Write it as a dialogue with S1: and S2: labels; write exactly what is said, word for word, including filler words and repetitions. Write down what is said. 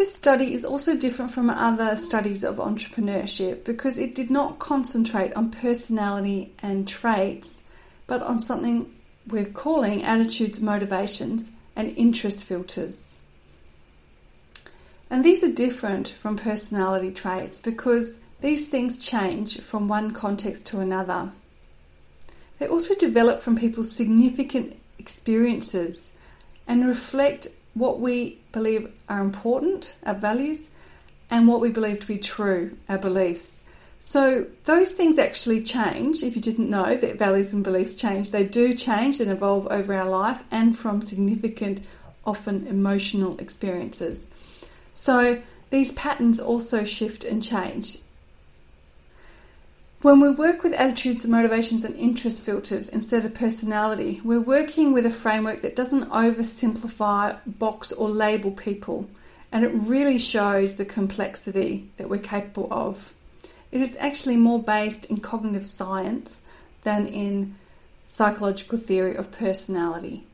S1: This study is also different from other studies of entrepreneurship because it did not concentrate on personality and traits, but on something we're calling attitudes, motivations, and interest filters. And these are different from personality traits because these things change from one context to another. They also develop from people's significant experiences and reflect what we believe are important, our values, and what we believe to be true, our beliefs. So those things actually change. If you didn't know that values and beliefs change, they do change and evolve over our life and from significant, often emotional experiences. So these patterns also shift and change. When we work with attitudes, motivations, and interest filters instead of personality, we're working with a framework that doesn't oversimplify, box, or label people, and it really shows the complexity that we're capable of. It is actually more based in cognitive science than in psychological theory of personality.